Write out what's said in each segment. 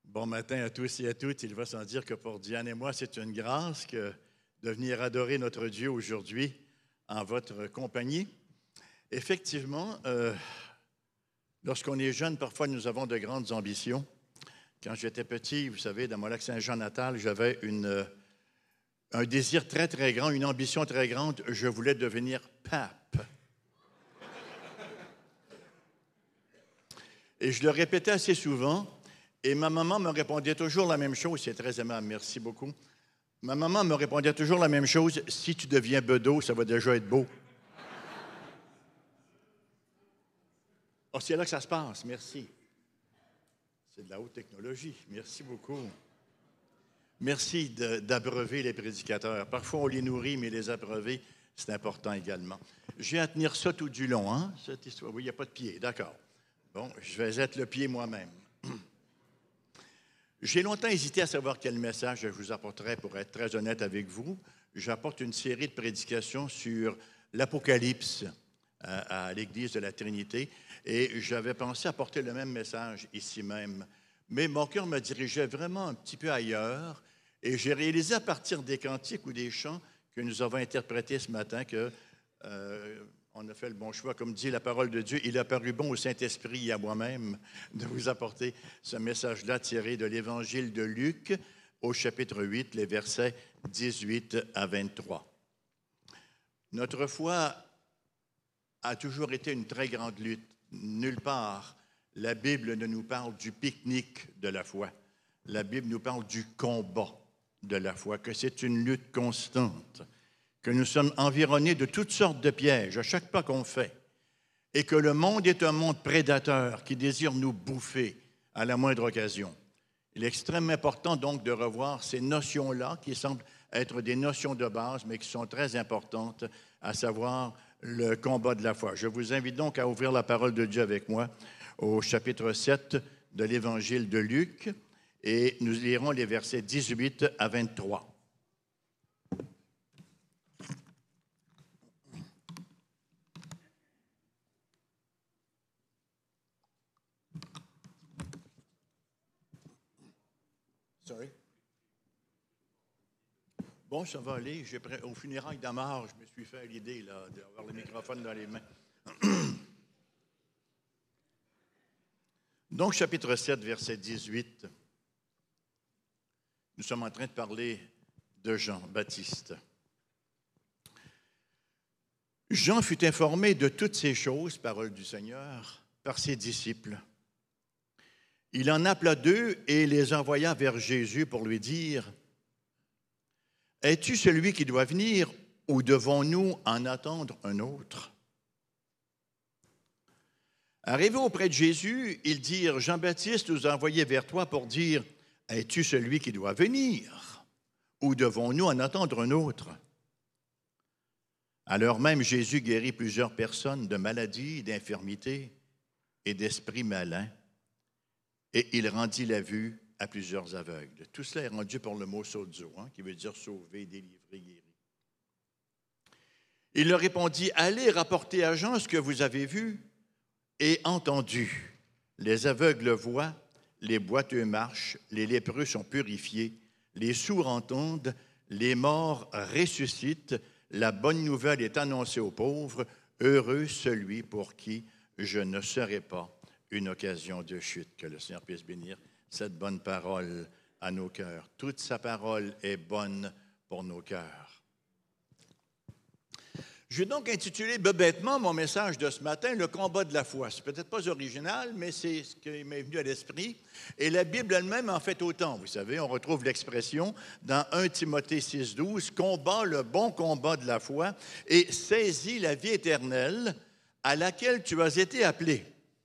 Bon matin à tous et à toutes. Il va sans dire que pour Diane et moi, c'est une grâce de venir adorer notre Dieu aujourd'hui en votre compagnie. Effectivement, lorsqu'on est jeune, parfois nous avons de grandes ambitions. Quand j'étais petit, vous savez, dans mon Lac-Saint-Jean natal, j'avais un désir très, très grand, une ambition très grande. Je voulais devenir pape. Et je le répétais assez souvent. Et ma maman me répondait toujours la même chose. C'est très aimable, merci beaucoup. Ma maman me répondait toujours la même chose. Si tu deviens bedeau, ça va déjà être beau. Oh, c'est là que ça se passe, merci. C'est de la haute technologie, merci beaucoup. Merci d'abreuver les prédicateurs. Parfois, on les nourrit, mais les abreuver, c'est important également. J'ai à tenir ça tout du long, hein, cette histoire. Oui, il n'y a pas de pied, d'accord. Bon, je vais être le pied moi-même. J'ai longtemps hésité à savoir quel message je vous apporterais pour être très honnête avec vous. J'apporte une série de prédications sur l'Apocalypse à l'Église de la Trinité et j'avais pensé apporter le même message ici même. Mais mon cœur me dirigeait vraiment un petit peu ailleurs et j'ai réalisé à partir des cantiques ou des chants que nous avons interprétés ce matin que on a fait le bon choix. Comme dit la parole de Dieu, il a paru bon au Saint-Esprit et à moi-même de vous apporter ce message-là tiré de l'Évangile de Luc au chapitre 8, les versets 18 à 23. Notre foi a toujours été une très grande lutte. Nulle part, la Bible ne nous parle du pique-nique de la foi. La Bible nous parle du combat de la foi, que c'est une lutte constante, que nous sommes environnés de toutes sortes de pièges à chaque pas qu'on fait et que le monde est un monde prédateur qui désire nous bouffer à la moindre occasion. Il est extrêmement important donc de revoir ces notions-là qui semblent être des notions de base mais qui sont très importantes, à savoir le combat de la foi. Je vous invite donc à ouvrir la parole de Dieu avec moi au chapitre 7 de l'Évangile de Luc et nous lirons les versets 18 à 23. Sorry. Bon, ça va aller. Au funérailles d'Amar, je me suis fait l'idée d'avoir le microphone dans les mains. Donc, chapitre 7, verset 18. Nous sommes en train de parler de Jean-Baptiste. Jean fut informé de toutes ces choses, parole du Seigneur, par ses disciples. Il en appela deux et les envoya vers Jésus pour lui dire « Es-tu celui qui doit venir ou devons-nous en attendre un autre? » Arrivés auprès de Jésus, ils dirent « Jean-Baptiste nous a envoyés vers toi pour dire « Es-tu celui qui doit venir ou devons-nous en attendre un autre? » Alors même, Jésus guérit plusieurs personnes de maladies, d'infirmités et d'esprits malins. Et il rendit la vue à plusieurs aveugles. Tout cela est rendu par le mot sozo, qui veut dire sauver, délivrer, guérir. Il leur répondit, allez rapporter à Jean ce que vous avez vu et entendu. Les aveugles voient, les boiteux marchent, les lépreux sont purifiés, les sourds entendent, les morts ressuscitent, la bonne nouvelle est annoncée aux pauvres, heureux celui pour qui je ne serai pas une occasion de chute. Que le Seigneur puisse bénir cette bonne parole à nos cœurs. Toute sa parole est bonne pour nos cœurs. Je vais donc intituler bêtement mon message de ce matin, le combat de la foi. C'est peut-être pas original, mais c'est ce qui m'est venu à l'esprit. Et la Bible elle-même en fait autant. Vous savez, on retrouve l'expression dans 1 Timothée 6,12, combat le bon combat de la foi et saisis la vie éternelle à laquelle tu as été appelé.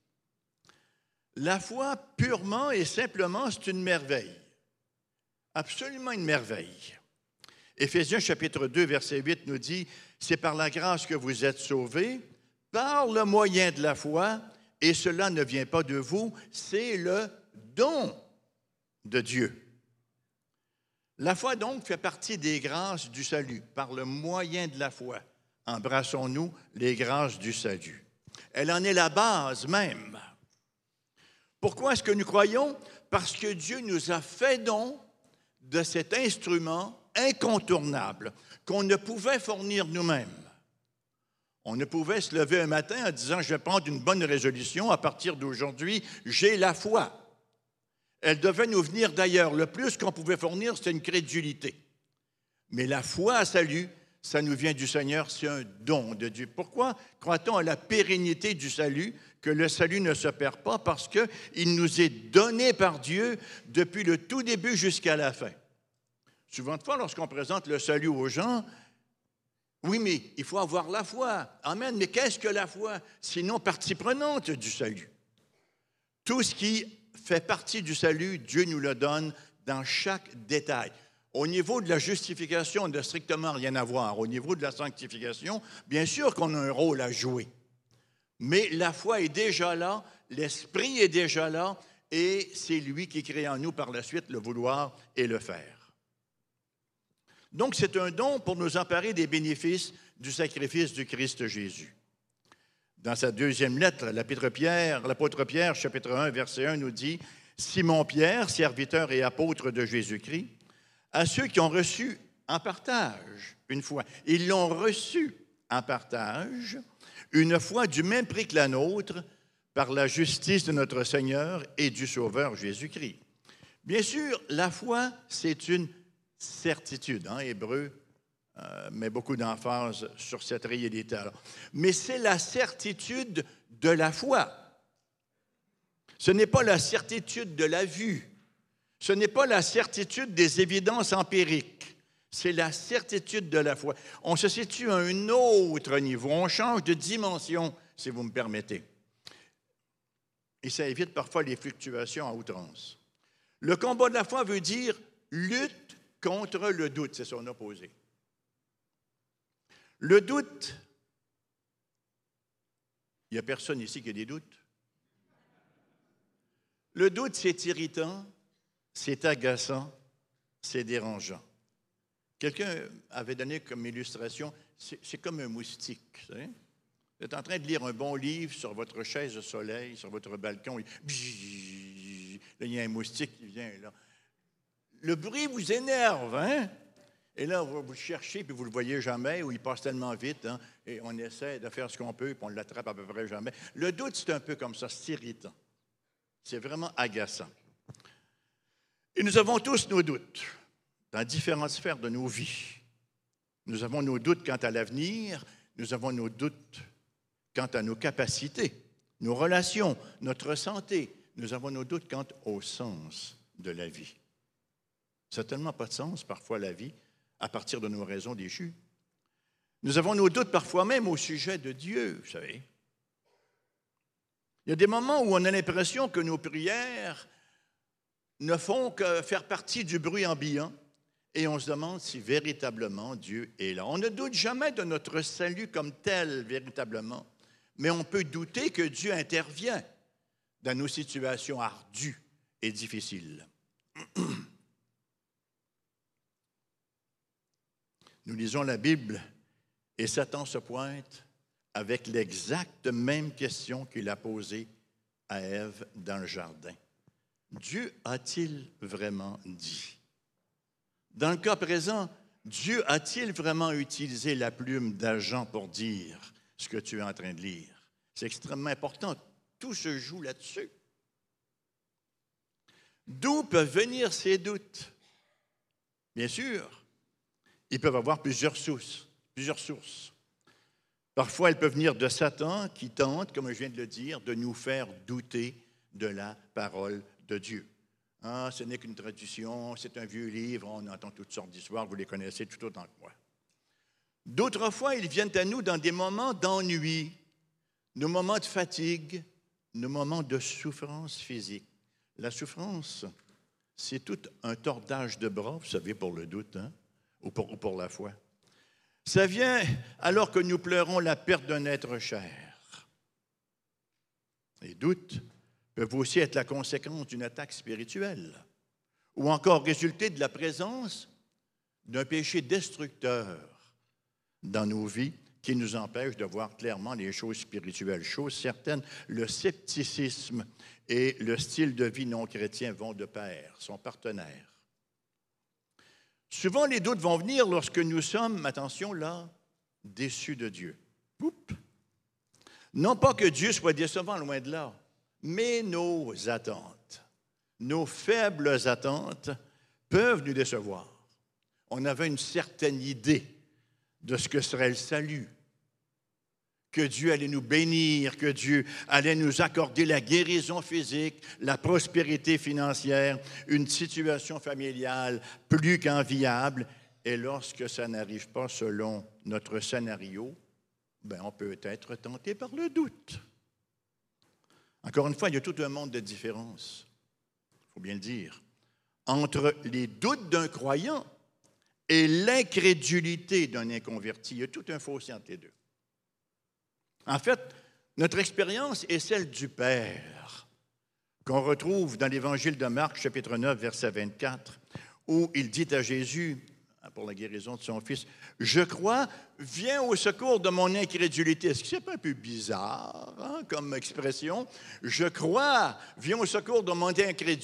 La foi, purement et simplement, c'est une merveille. Absolument une merveille. Éphésiens chapitre 2, verset 8 nous dit « C'est par la grâce que vous êtes sauvés, par le moyen de la foi, et cela ne vient pas de vous, c'est le don de Dieu. » La foi, donc, fait partie des grâces du salut. Par le moyen de la foi, embrassons-nous les grâces du salut. Elle en est la base même. Pourquoi est-ce que nous croyons? Parce que Dieu nous a fait don de cet instrument incontournable qu'on ne pouvait fournir nous-mêmes. On ne pouvait se lever un matin en disant « Je vais prendre une bonne résolution, à partir d'aujourd'hui, j'ai la foi ». Elle devait nous venir d'ailleurs. Le plus qu'on pouvait fournir, c'était une crédulité. Mais la foi à salut, ça nous vient du Seigneur, c'est un don de Dieu. Pourquoi croit-on à la pérennité du salut, que le salut ne se perd pas? Parce qu'il nous est donné par Dieu depuis le tout début jusqu'à la fin. Souvent de fois, lorsqu'on présente le salut aux gens, oui, mais il faut avoir la foi. Amen. Mais qu'est-ce que la foi? Sinon, partie prenante du salut. Tout ce qui fait partie du salut, Dieu nous le donne dans chaque détail. Au niveau de la justification, on n'a strictement rien à voir. Au niveau de la sanctification, bien sûr qu'on a un rôle à jouer. Mais la foi est déjà là, l'Esprit est déjà là, et c'est lui qui crée en nous par la suite le vouloir et le faire. Donc, c'est un don pour nous emparer des bénéfices du sacrifice du Christ Jésus. Dans sa deuxième lettre, l'apôtre Pierre, chapitre 1, verset 1, nous dit « Simon-Pierre, serviteur et apôtre de Jésus-Christ, à ceux qui ont reçu en partage une foi. Ils l'ont reçu en partage, une foi du même prix que la nôtre, par la justice de notre Seigneur et du Sauveur Jésus-Christ. » Bien sûr, la foi, c'est une certitude. Hébreu met beaucoup d'emphase sur cette réalité. Mais c'est la certitude de la foi. Ce n'est pas la certitude de la vue. Ce n'est pas la certitude des évidences empiriques. C'est la certitude de la foi. On se situe à un autre niveau. On change de dimension, si vous me permettez. Et ça évite parfois les fluctuations à outrance. Le combat de la foi veut dire lutte contre le doute, c'est son opposé. Le doute, il n'y a personne ici qui a des doutes. Le doute, c'est irritant, c'est agaçant, c'est dérangeant. Quelqu'un avait donné comme illustration, c'est comme un moustique. Vous savez? Vous êtes en train de lire un bon livre sur votre chaise de soleil, sur votre balcon, et là, il y a un moustique qui vient là. Le bruit vous énerve, hein? Et là, vous le cherchez, puis vous ne le voyez jamais, ou il passe tellement vite, hein? Et on essaie de faire ce qu'on peut, puis on l'attrape à peu près jamais. Le doute, c'est un peu comme ça, c'est irritant. C'est vraiment agaçant. Et nous avons tous nos doutes dans différentes sphères de nos vies. Nous avons nos doutes quant à l'avenir, nous avons nos doutes quant à nos capacités, nos relations, notre santé. Nous avons nos doutes quant au sens de la vie. Ça n'a tellement pas de sens, parfois, la vie, à partir de nos raisons déchues. Nous avons nos doutes parfois même au sujet de Dieu, vous savez. Il y a des moments où on a l'impression que nos prières ne font que faire partie du bruit ambiant et on se demande si véritablement Dieu est là. On ne doute jamais de notre salut comme tel, véritablement, mais on peut douter que Dieu intervient dans nos situations ardues et difficiles. Nous lisons la Bible et Satan se pointe avec l'exacte même question qu'il a posée à Ève dans le jardin. Dieu a-t-il vraiment dit? Dans le cas présent, Dieu a-t-il vraiment utilisé la plume d'agent pour dire ce que tu es en train de lire? C'est extrêmement important. Tout se joue là-dessus. D'où peuvent venir ces doutes? Bien sûr, ils peuvent avoir plusieurs sources. Parfois, elles peuvent venir de Satan qui tente, comme je viens de le dire, de nous faire douter de la parole de Dieu. Ah, ce n'est qu'une tradition, c'est un vieux livre, on entend toutes sortes d'histoires, vous les connaissez tout autant que moi. D'autres fois, ils viennent à nous dans des moments d'ennui, nos moments de fatigue, nos moments de souffrance physique. La souffrance, c'est tout un tordage de bras, vous savez, pour le doute, hein? Ou pour la foi. Ça vient alors que nous pleurons la perte d'un être cher. Les doutes peuvent aussi être la conséquence d'une attaque spirituelle ou encore résulter de la présence d'un péché destructeur dans nos vies qui nous empêchent de voir clairement les choses spirituelles. Chose certaine, le scepticisme et le style de vie non chrétien vont de pair, sont partenaires. Souvent, les doutes vont venir lorsque nous sommes, attention là, déçus de Dieu. Oups. Non pas que Dieu soit décevant, loin de là, mais nos attentes, nos faibles attentes peuvent nous décevoir. On avait une certaine idée de ce que serait le salut, que Dieu allait nous bénir, que Dieu allait nous accorder la guérison physique, la prospérité financière, une situation familiale plus qu'enviable. Et lorsque ça n'arrive pas selon notre scénario, on peut être tenté par le doute. Encore une fois, il y a tout un monde de différences, il faut bien le dire, entre les doutes d'un croyant et l'incrédulité d'un inconverti. Il y a tout un fossé entre les deux. En fait, notre expérience est celle du Père, qu'on retrouve dans l'Évangile de Marc, chapitre 9, verset 24, où il dit à Jésus, pour la guérison de son fils, « Je crois, viens au secours de mon incrédulité. » Est-ce que c'est pas un peu bizarre comme expression? « Je crois, viens au secours de mon incrédulité. »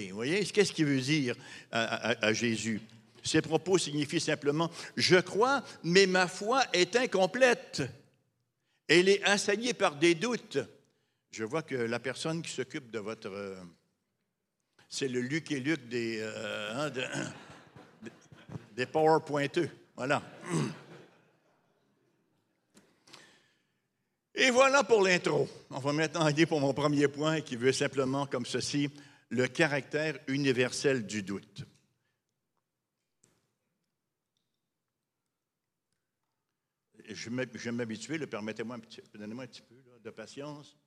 Vous voyez, qu'est-ce qu'il veut dire à Jésus? Ses propos signifient simplement, « Je crois, mais ma foi est incomplète. Elle est assaillie par des doutes. » Je vois que la personne qui s'occupe de votre... c'est le Luc et Luc des PowerPointeux. Voilà. Et voilà pour l'intro. On va maintenant aller pour mon premier point qui veut simplement comme ceci, le caractère universel du doute. Je vais m'habituer, permettez-moi donnez-moi un petit peu de patience.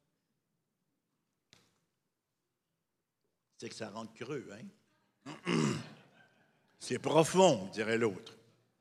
C'est que ça rentre creux, hein? C'est profond, dirait l'autre.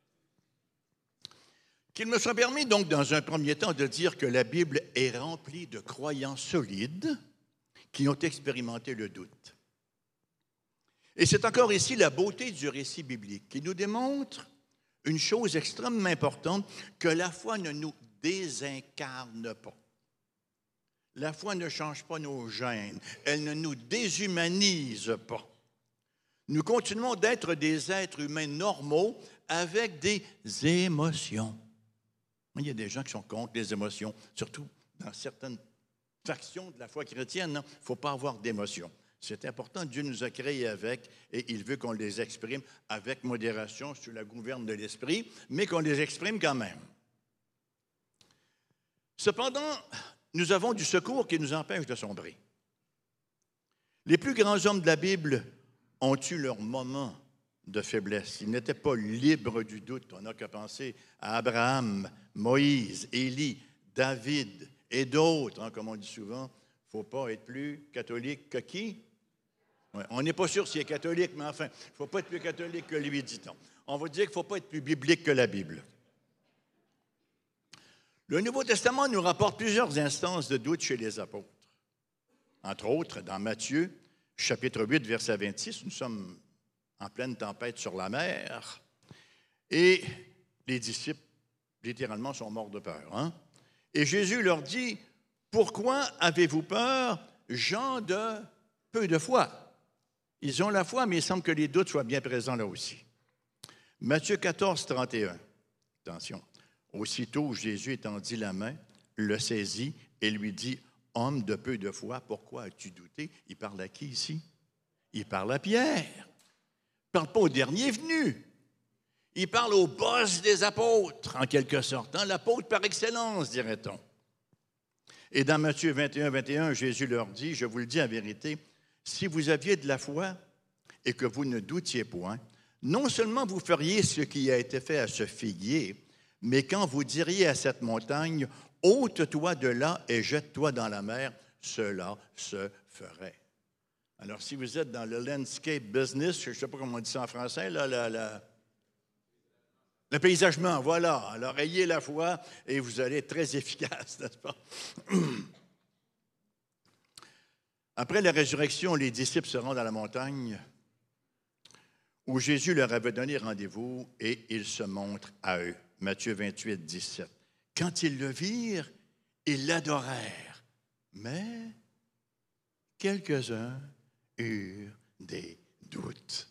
Qu'il me soit permis donc dans un premier temps de dire que la Bible est remplie de croyants solides qui ont expérimenté le doute. Et c'est encore ici la beauté du récit biblique qui nous démontre une chose extrêmement importante, que la foi ne nous désincarne pas. La foi ne change pas nos gènes, elle ne nous déshumanise pas. Nous continuons d'être des êtres humains normaux avec des émotions. Il y a des gens qui sont contre les émotions, surtout dans certaines factions de la foi chrétienne. Non, il ne faut pas avoir d'émotions. C'est important, Dieu nous a créés avec, et il veut qu'on les exprime avec modération sous la gouverne de l'Esprit, mais qu'on les exprime quand même. Cependant, nous avons du secours qui nous empêche de sombrer. Les plus grands hommes de la Bible ont eu leur moment de faiblesse. Ils n'étaient pas libres du doute. On n'a qu'à penser à Abraham, Moïse, Élie, David et d'autres. Comme on dit souvent, il ne faut pas être plus catholique que qui? Ouais, on n'est pas sûr s'il est catholique, mais enfin, il ne faut pas être plus catholique que lui, dit-on. On va dire qu'il ne faut pas être plus biblique que la Bible. Le Nouveau Testament nous rapporte plusieurs instances de doute chez les apôtres. Entre autres, dans Matthieu, chapitre 8, verset 26, nous sommes en pleine tempête sur la mer et les disciples, littéralement, sont morts de peur. Hein? Et Jésus leur dit, « Pourquoi avez-vous peur, gens de peu de foi? » Ils ont la foi, mais il semble que les doutes soient bien présents là aussi. Matthieu 14, 31. Attention. Aussitôt, Jésus étendit la main, le saisit et lui dit, « Homme de peu de foi, pourquoi as-tu douté? » Il parle à qui ici? Il parle à Pierre. Il ne parle pas au dernier venu. Il parle au boss des apôtres, en quelque sorte. Hein? L'apôtre par excellence, dirait-on. Et dans Matthieu 21, 21, Jésus leur dit, je vous le dis en vérité, si vous aviez de la foi et que vous ne doutiez point, non seulement vous feriez ce qui a été fait à ce figuier, mais quand vous diriez à cette montagne, ôte-toi de là et jette-toi dans la mer, cela se ferait. Alors, si vous êtes dans le landscape business, je ne sais pas comment on dit ça en français, là, le paysagement, voilà. Alors, ayez la foi et vous allez être très efficace, n'est-ce pas? Après la résurrection, les disciples se rendent à la montagne où Jésus leur avait donné rendez-vous et il se montre à eux. Matthieu 28, 17. Quand ils le virent, ils l'adorèrent. Mais quelques-uns eurent des doutes.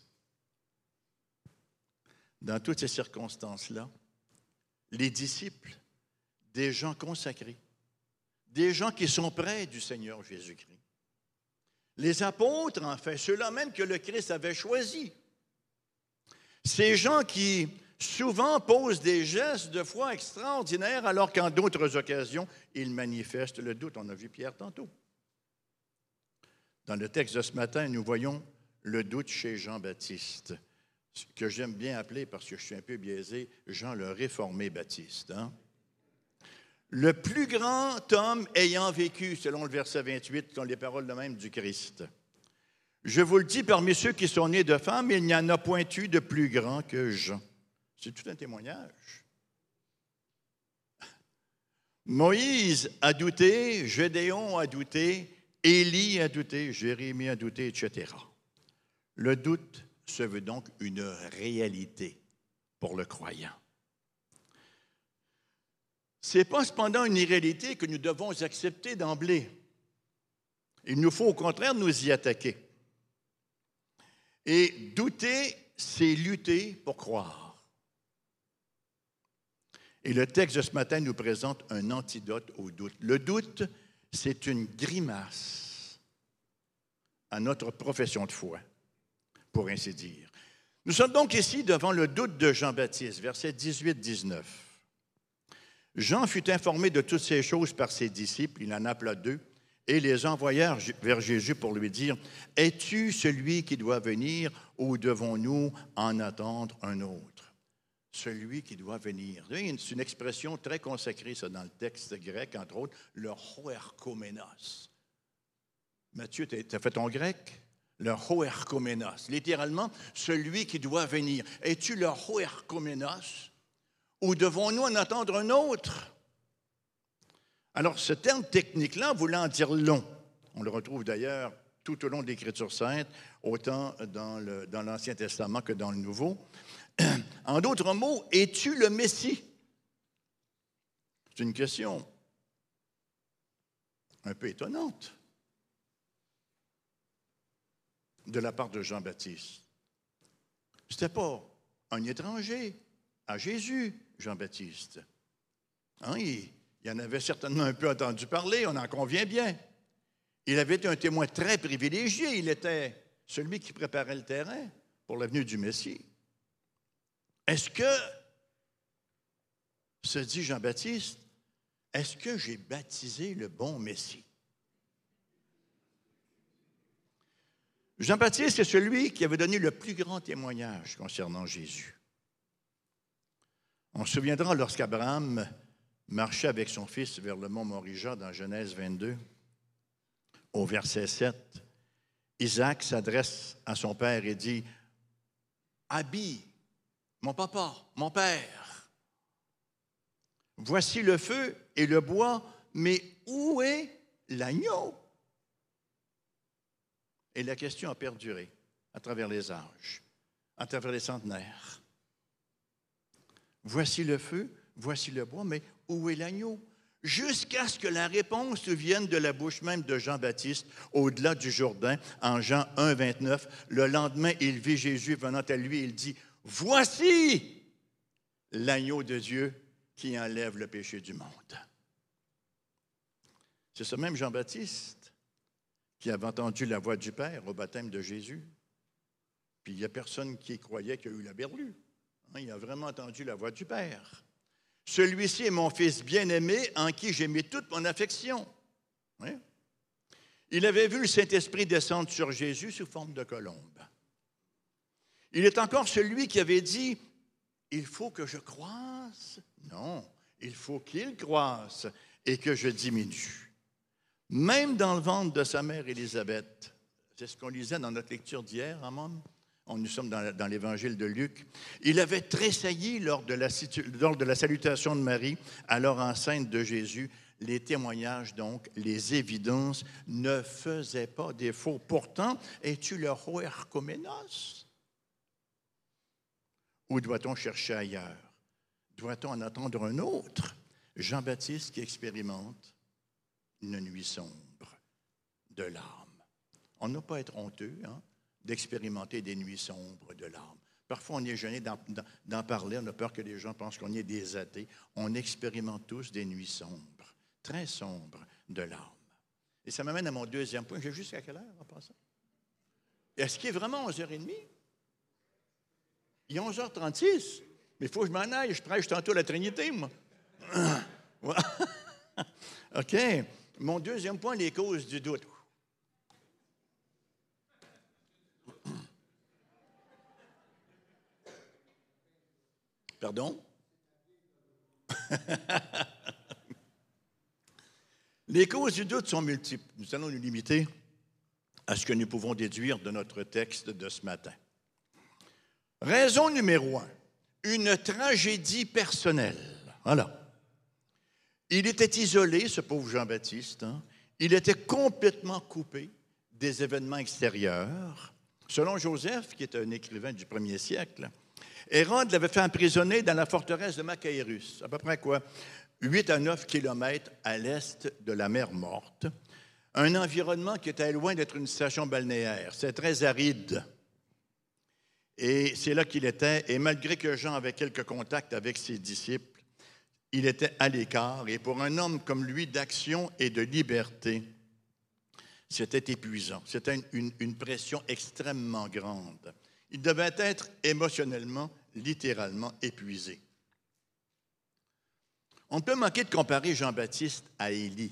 Dans toutes ces circonstances-là, les disciples, des gens consacrés, des gens qui sont près du Seigneur Jésus-Christ, les apôtres, en fait, ceux-là même que le Christ avait choisis, ces gens qui souvent posent des gestes de foi extraordinaires alors qu'en d'autres occasions, ils manifestent le doute. On a vu Pierre tantôt. Dans le texte de ce matin, nous voyons le doute chez Jean-Baptiste, que j'aime bien appeler, parce que je suis un peu biaisé, Jean le réformé Baptiste. Hein? Le plus grand homme ayant vécu, selon le verset 28, sont les paroles de même du Christ. Je vous le dis, parmi ceux qui sont nés de femmes, il n'y en a point eu de plus grand que Jean. C'est tout un témoignage. Moïse a douté, Gédéon a douté, Élie a douté, Jérémie a douté, etc. Le doute se veut donc une réalité pour le croyant. Ce n'est pas cependant une irréalité que nous devons accepter d'emblée. Il nous faut au contraire nous y attaquer. Et douter, c'est lutter pour croire. Et le texte de ce matin nous présente un antidote au doute. Le doute, c'est une grimace à notre profession de foi, pour ainsi dire. Nous sommes donc ici devant le doute de Jean-Baptiste, versets 18-19. Jean fut informé de toutes ces choses par ses disciples, il en appela 2, et les envoyèrent vers Jésus pour lui dire, « Es-tu celui qui doit venir ou devons-nous en attendre un autre? » Celui qui doit venir. C'est une expression très consacrée, ça, dans le texte grec, entre autres, le hoerkomenos. Mathieu, tu as fait ton grec? Le hoerkomenos. Littéralement, celui qui doit venir. Es-tu le hoerkomenos ou devons-nous en attendre un autre? Alors, ce terme technique-là voulant dire long, on le retrouve d'ailleurs tout au long de l'Écriture sainte, autant dans l'Ancien Testament que dans le Nouveau. En d'autres mots, es-tu le Messie? C'est une question un peu étonnante de la part de Jean-Baptiste. Ce n'était pas un étranger à Jésus, Jean-Baptiste. Hein, il en avait certainement un peu entendu parler, on en convient bien. Il avait été un témoin très privilégié. Il était celui qui préparait le terrain pour la venue du Messie. Est-ce que, se dit Jean-Baptiste, est-ce que j'ai baptisé le bon Messie? Jean-Baptiste est celui qui avait donné le plus grand témoignage concernant Jésus. On se souviendra lorsqu'Abraham marchait avec son fils vers le mont Morija dans Genèse 22, au verset 7, Isaac s'adresse à son père et dit, « Abi, mon papa, mon père, voici le feu et le bois, mais où est l'agneau? » Et la question a perduré à travers les âges, à travers les centenaires. Voici le feu, voici le bois, mais où est l'agneau? Jusqu'à ce que la réponse vienne de la bouche même de Jean-Baptiste, au-delà du Jourdain, en Jean 1, 29. Le lendemain, il vit Jésus venant à lui, il dit, « Voici l'agneau de Dieu qui enlève le péché du monde. » C'est ce même Jean-Baptiste qui avait entendu la voix du Père au baptême de Jésus. Puis il n'y a personne qui croyait qu'il y a eu la berlue. Il a vraiment entendu la voix du Père. Celui-ci est mon Fils bien-aimé en qui j'ai mis toute mon affection. Oui. Il avait vu le Saint-Esprit descendre sur Jésus sous forme de colombe. Il est encore celui qui avait dit, « Il faut que je croisse. » Non, il faut qu'il croisse et que je diminue. Même dans le ventre de sa mère Élisabeth, c'est ce qu'on lisait dans notre lecture d'hier, Amon. Nous sommes dans l'Évangile de Luc. Il avait tressailli lors de la salutation de Marie, alors enceinte de Jésus. Les témoignages, donc, les évidences ne faisaient pas défaut. Pourtant, es-tu le hoerkomenos? Ou doit-on chercher ailleurs? Doit-on en attendre un autre? Jean-Baptiste qui expérimente une nuit sombre de larmes. On n'a pas à être honteux d'expérimenter des nuits sombres de larmes. Parfois, on est gêné d'en parler, on a peur que les gens pensent qu'on est des athées. On expérimente tous des nuits sombres, très sombres de larmes. Et ça m'amène à mon deuxième point. J'ai jusqu'à quelle heure en passant? Est-ce qu'il est vraiment 11h30? Il est 11h36. Mais il faut que je m'en aille. Je prêche tantôt la Trinité, moi. OK. Mon deuxième point, les causes du doute. Pardon? Les causes du doute sont multiples. Nous allons nous limiter à ce que nous pouvons déduire de notre texte de ce matin. Raison numéro 1, une tragédie personnelle. Voilà. Il était isolé, ce pauvre Jean-Baptiste. Il était complètement coupé des événements extérieurs. Selon Joseph, qui est un écrivain du 1er siècle, Hérode l'avait fait emprisonner dans la forteresse de Machaérus, à peu près 8 à 9 kilomètres à l'est de la mer Morte, un environnement qui était loin d'être une station balnéaire. C'est très aride. Et c'est là qu'il était. Et malgré que Jean avait quelques contacts avec ses disciples, il était à l'écart. Et pour un homme comme lui, d'action et de liberté, c'était épuisant. C'était une pression extrêmement grande. Il devait être émotionnellement, littéralement épuisé. On peut manquer de comparer Jean-Baptiste à Élie.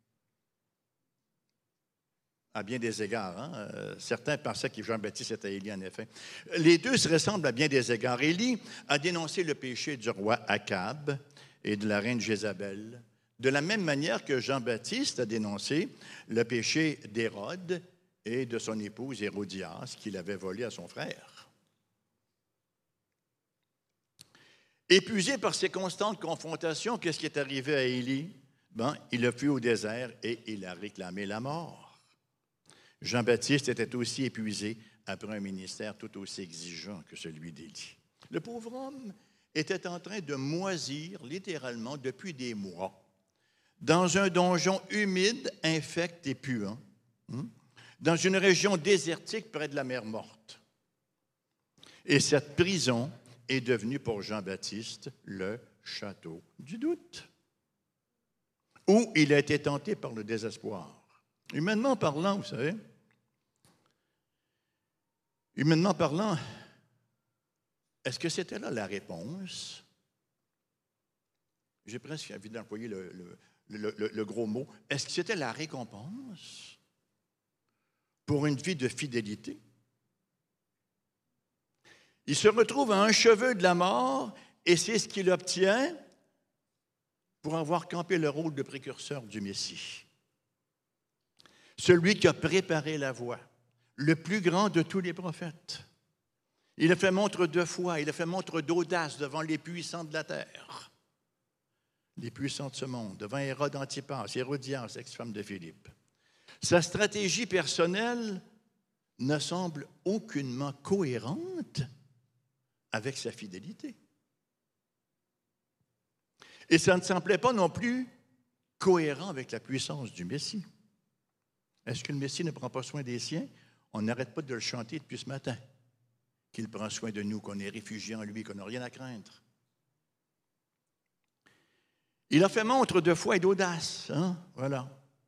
À bien des égards. Certains pensaient que Jean-Baptiste était Élie, en effet. Les deux se ressemblent à bien des égards. Élie a dénoncé le péché du roi Akab et de la reine Jézabel, de la même manière que Jean-Baptiste a dénoncé le péché d'Hérode et de son épouse Hérodias, qu'il avait volé à son frère. Épuisé par ces constantes confrontations, qu'est-ce qui est arrivé à Élie? Il a fui au désert et il a réclamé la mort. Jean-Baptiste était aussi épuisé après un ministère tout aussi exigeant que celui d'Élie. Le pauvre homme était en train de moisir, littéralement, depuis des mois, dans un donjon humide, infect et puant, dans une région désertique près de la mer Morte. Et cette prison est devenue pour Jean-Baptiste le château du doute, où il a été tenté par le désespoir. Humainement parlant, vous savez, est-ce que c'était là la réponse? J'ai presque envie d'employer le gros mot. Est-ce que c'était la récompense pour une vie de fidélité? Il se retrouve à un cheveu de la mort et c'est ce qu'il obtient pour avoir campé le rôle de précurseur du Messie. Celui qui a préparé la voie, le plus grand de tous les prophètes. Il a fait montre de foi, il a fait montre d'audace devant les puissants de la terre, les puissants de ce monde, devant Hérode Antipas, Hérodias, ex-femme de Philippe. Sa stratégie personnelle ne semble aucunement cohérente avec sa fidélité. Et ça ne semblait pas non plus cohérent avec la puissance du Messie. Est-ce que le Messie ne prend pas soin des siens? On n'arrête pas de le chanter depuis ce matin. Qu'il prend soin de nous, qu'on est réfugiés en lui, qu'on n'a rien à craindre. Il a fait montre de foi et d'audace. Voilà.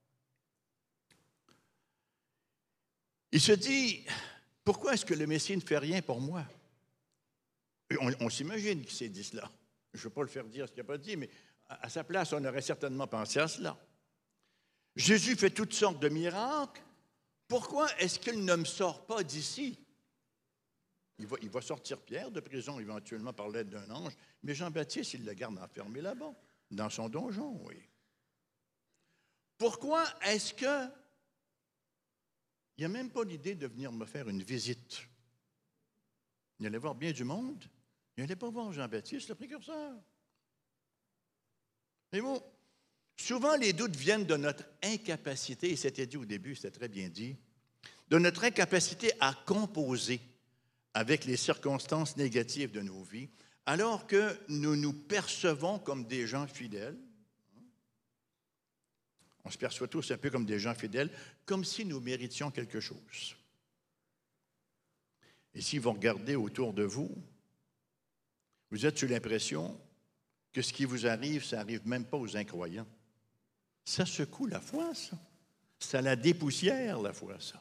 Il se dit, pourquoi est-ce que le Messie ne fait rien pour moi? On s'imagine qu'il s'est dit cela. Je ne veux pas le faire dire ce qu'il n'a pas dit, mais à sa place, on aurait certainement pensé à cela. Jésus fait toutes sortes de miracles. Pourquoi est-ce qu'il ne me sort pas d'ici? Il va sortir Pierre de prison éventuellement par l'aide d'un ange, mais Jean-Baptiste, il le garde enfermé là-bas, dans son donjon, oui. Pourquoi est-ce que il n'y a même pas l'idée de venir me faire une visite? Il allait voir bien du monde. Il n'allait pas voir Jean-Baptiste, le précurseur. Mais bon, souvent les doutes viennent de notre incapacité, et c'était dit au début, c'était très bien dit, de notre incapacité à composer avec les circonstances négatives de nos vies, alors que nous nous percevons comme des gens fidèles, On se perçoit tous un peu comme des gens fidèles, comme si nous méritions quelque chose. Et si vous regardez autour de vous, vous êtes sous l'impression que ce qui vous arrive, ça n'arrive même pas aux incroyants. Ça secoue la foi, ça. Ça la dépoussière, la foi, ça.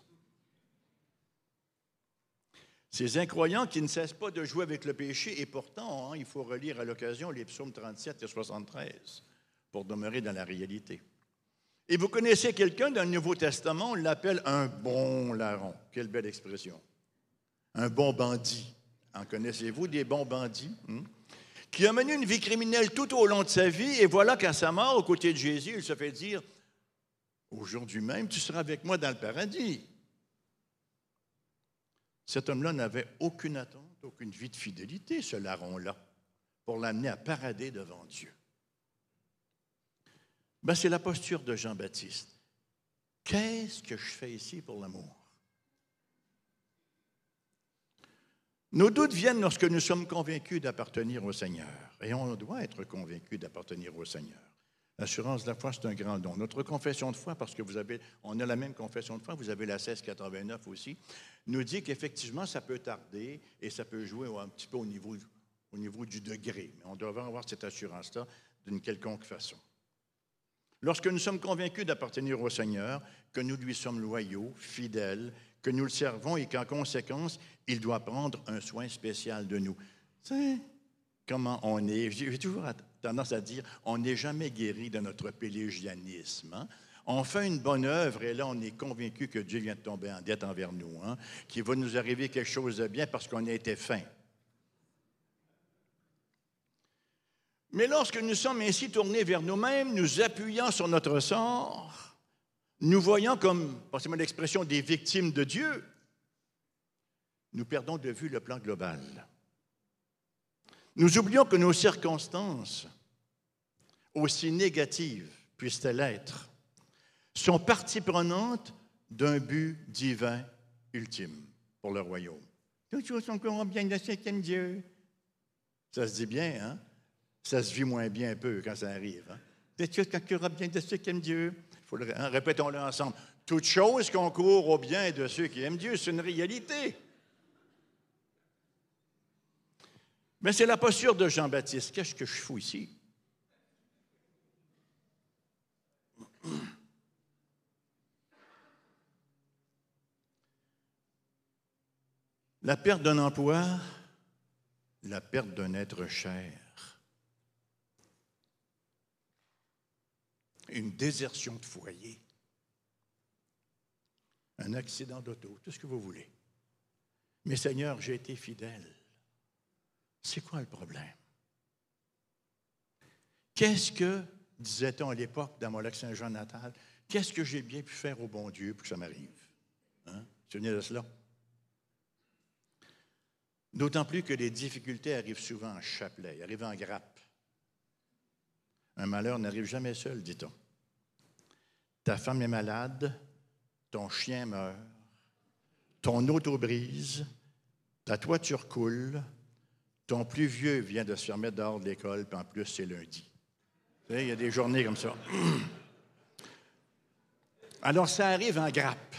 Ces incroyants qui ne cessent pas de jouer avec le péché, et pourtant, il faut relire à l'occasion les psaumes 37 et 73 pour demeurer dans la réalité. Et vous connaissez quelqu'un dans le Nouveau Testament, on l'appelle un bon larron. Quelle belle expression. Un bon bandit. En connaissez-vous des bons bandits? Qui a mené une vie criminelle tout au long de sa vie, et voilà qu'à sa mort, aux côtés de Jésus, il se fait dire « Aujourd'hui même, tu seras avec moi dans le paradis. » Cet homme-là n'avait aucune attente, aucune vie de fidélité, ce larron-là, pour l'amener à parader devant Dieu. C'est la posture de Jean-Baptiste. Qu'est-ce que je fais ici pour l'amour? Nos doutes viennent lorsque nous sommes convaincus d'appartenir au Seigneur. Et on doit être convaincus d'appartenir au Seigneur. L'assurance de la foi, c'est un grand don. Notre confession de foi, parce que on a la même confession de foi, vous avez la 1689 aussi, nous dit qu'effectivement, ça peut tarder et ça peut jouer un petit peu au niveau du degré. Mais on doit avoir cette assurance-là d'une quelconque façon. Lorsque nous sommes convaincus d'appartenir au Seigneur, que nous lui sommes loyaux, fidèles, que nous le servons et qu'en conséquence, il doit prendre un soin spécial de nous. Tu sais, comment on est, j'ai toujours tendance à dire, on n'est jamais guéri de notre pélégianisme. Hein? On fait une bonne œuvre et là, on est convaincu que Dieu vient de tomber en dette envers nous, hein? Qu'il va nous arriver quelque chose de bien parce qu'on a été fin. Mais lorsque nous sommes ainsi tournés vers nous-mêmes, nous appuyant sur notre sort, nous voyant comme, passez-moi l'expression, des victimes de Dieu, nous perdons de vue le plan global. Nous oublions que nos circonstances, aussi négatives puissent-elles être, sont partie prenante d'un but divin ultime pour le royaume. Toutes choses sont encore bien de ceux qui aiment Dieu. Ça se dit bien, hein? Ça se vit moins bien un peu quand ça arrive. Hein? Toutes choses concourent au bien de ceux qui aiment Dieu. Répétons-le ensemble. Toutes choses concourent au bien de ceux qui aiment Dieu. C'est une réalité. Mais c'est la posture de Jean-Baptiste. Qu'est-ce que je fous ici? La perte d'un emploi, la perte d'un être cher, une désertion de foyer, un accident d'auto, tout ce que vous voulez. Mais Seigneur, j'ai été fidèle. C'est quoi le problème? Qu'est-ce que, disait-on à l'époque dans mon Lac-Saint-Jean natal, qu'est-ce que j'ai bien pu faire au bon Dieu pour que ça m'arrive? Hein? Vous vous souvenez de cela? D'autant plus que les difficultés arrivent souvent en chapelet, arrivent en grappe. Un malheur n'arrive jamais seul, dit-on. Ta femme est malade, ton chien meurt, ton auto brise, ta toiture coule, ton plus vieux vient de se faire mettre dehors de l'école, puis en plus, c'est lundi. Vous savez, il y a des journées comme ça. Alors, ça arrive en grappe.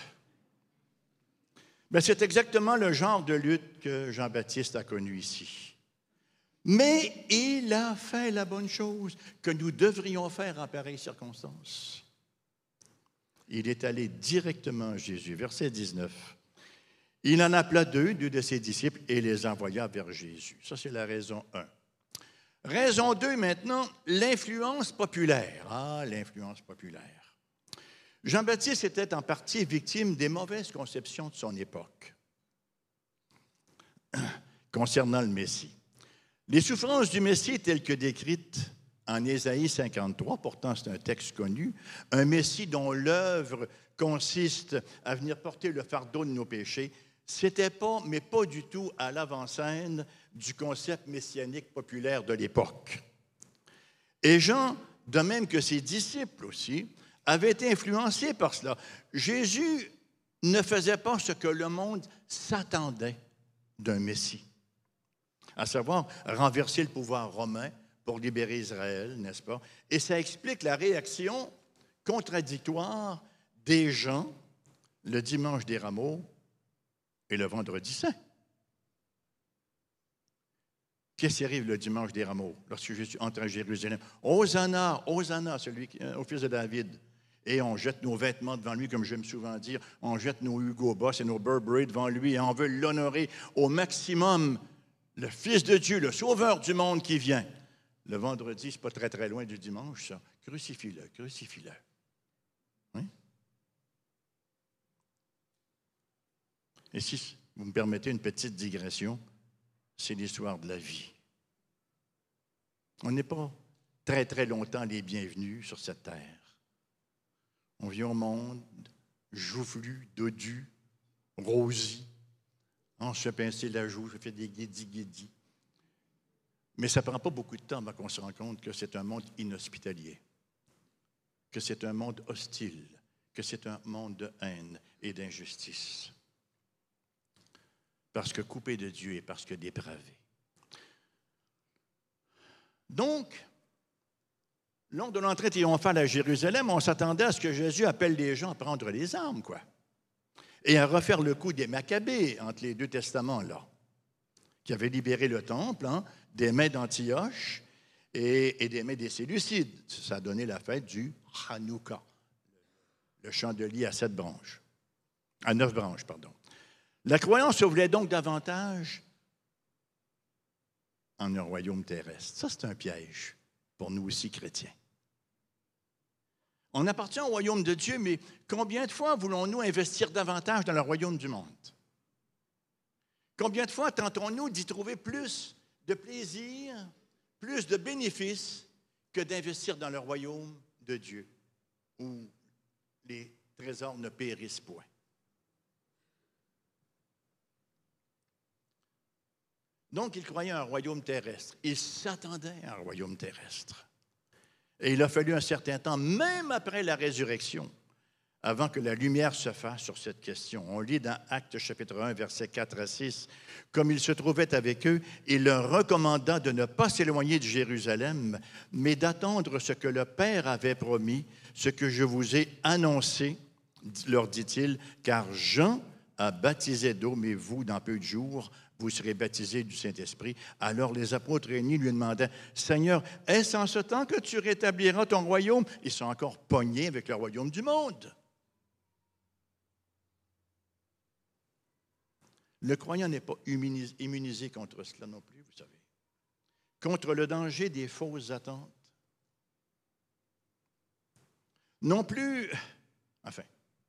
C'est exactement le genre de lutte que Jean-Baptiste a connu ici. Mais il a fait la bonne chose que nous devrions faire en pareille circonstance. Il est allé directement à Jésus. Verset 19. Il en appela deux de ses disciples, et les envoya vers Jésus. Ça, c'est la raison 1. Raison 2, maintenant, l'influence populaire. Ah, l'influence populaire. Jean-Baptiste était en partie victime des mauvaises conceptions de son époque concernant le Messie. Les souffrances du Messie telles que décrites en Ésaïe 53, pourtant c'est un texte connu, un Messie dont l'œuvre consiste à venir porter le fardeau de nos péchés, c'était pas, mais pas du tout à l'avant-scène du concept messianique populaire de l'époque. Et Jean, de même que ses disciples aussi, avait été influencé par cela. Jésus ne faisait pas ce que le monde s'attendait d'un Messie, à savoir renverser le pouvoir romain pour libérer Israël, n'est-ce pas? Et ça explique la réaction contradictoire des gens le dimanche des Rameaux et le vendredi saint. Qu'est-ce qui arrive le dimanche des Rameaux, lorsque Jésus entre à Jérusalem? Hosanna, Hosanna, celui au fils de David. Et on jette nos vêtements devant lui, comme j'aime souvent dire. On jette nos Hugo Boss et nos Burberry devant lui et on veut l'honorer au maximum. Le Fils de Dieu, le Sauveur du monde qui vient. Le vendredi, ce n'est pas très, très loin du dimanche, ça. Crucifie-le, crucifie-le. Oui? Et si vous me permettez une petite digression, c'est l'histoire de la vie. On n'est pas très, très longtemps les bienvenus sur cette terre. On vient au monde joufflu, dodu, rosy. On se fait pincer la joue, je fais des guédis-guédis. Mais ça ne prend pas beaucoup de temps avant qu'on se rende compte que c'est un monde inhospitalier, que c'est un monde hostile, que c'est un monde de haine et d'injustice. Parce que coupé de Dieu et parce que dépravé. Donc, lors de l'entrée triomphale à Jérusalem, on s'attendait à ce que Jésus appelle les gens à prendre les armes, quoi. Et à refaire le coup des Maccabées entre les deux testaments, là, qui avaient libéré le temple, des mains d'Antioche et des mains des Séleucides. Ça a donné la fête du Hanouka, le chandelier à 7 branches, à 9 branches, pardon. La croyance se voulait donc davantage en un royaume terrestre. Ça, c'est un piège pour nous aussi chrétiens. On appartient au royaume de Dieu, mais combien de fois voulons-nous investir davantage dans le royaume du monde? Combien de fois tentons-nous d'y trouver plus de plaisir, plus de bénéfices que d'investir dans le royaume de Dieu, où les trésors ne périssent point? Donc, il croyait à un royaume terrestre. Il s'attendait à un royaume terrestre. Et il a fallu un certain temps, même après la résurrection, avant que la lumière se fasse sur cette question. On lit dans Actes chapitre 1, versets 4 à 6. « Comme il se trouvait avec eux, il leur recommanda de ne pas s'éloigner de Jérusalem, mais d'attendre ce que le Père avait promis, ce que je vous ai annoncé, leur dit-il, car Jean a baptisé d'eau, mais vous, dans peu de jours, vous serez baptisés du Saint-Esprit. » Alors les apôtres réunis lui demandaient, « Seigneur, est-ce en ce temps que tu rétabliras ton royaume? » Ils sont encore pognés avec le royaume du monde. Le croyant n'est pas immunisé contre cela non plus, vous savez. Contre le danger des fausses attentes. Non plus, enfin.